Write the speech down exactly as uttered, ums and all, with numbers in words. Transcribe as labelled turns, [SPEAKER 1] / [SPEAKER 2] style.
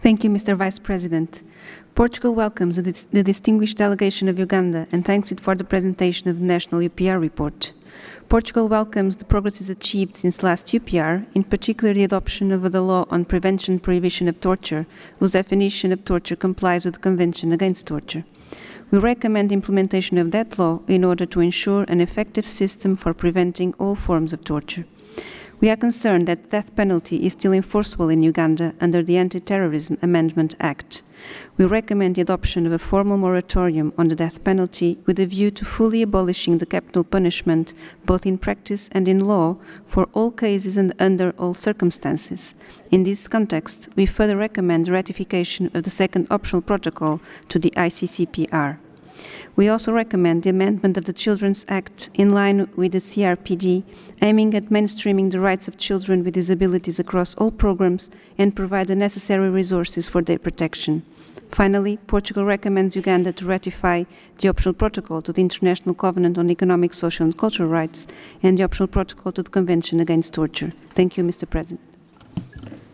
[SPEAKER 1] Thank you, Mister Vice President. Portugal welcomes the, dis the distinguished delegation of Uganda and thanks it for the presentation of the National U P R report. Portugal welcomes the progresses achieved since last U P R, in particular the adoption of the law on prevention and prohibition of torture, whose definition of torture complies with the Convention Against Torture. We recommend implementation of that law in order to ensure an effective system for preventing all forms of torture. We are concerned that the death penalty is still enforceable in Uganda under the Anti-Terrorism Amendment Act. We recommend the adoption of a formal moratorium on the death penalty with a view to fully abolishing the capital punishment, both in practice and in law, for all cases and under all circumstances. In this context, we further recommend the ratification of the second optional protocol to the I C C P R. We also recommend the amendment of the Children's Act in line with the C R P D, aiming at mainstreaming the rights of children with disabilities across all programs and provide the necessary resources for their protection. Finally, Portugal recommends Uganda to ratify the optional protocol to the International Covenant on Economic, Social and Cultural Rights and the optional protocol to the Convention Against Torture. Thank you, Mister President.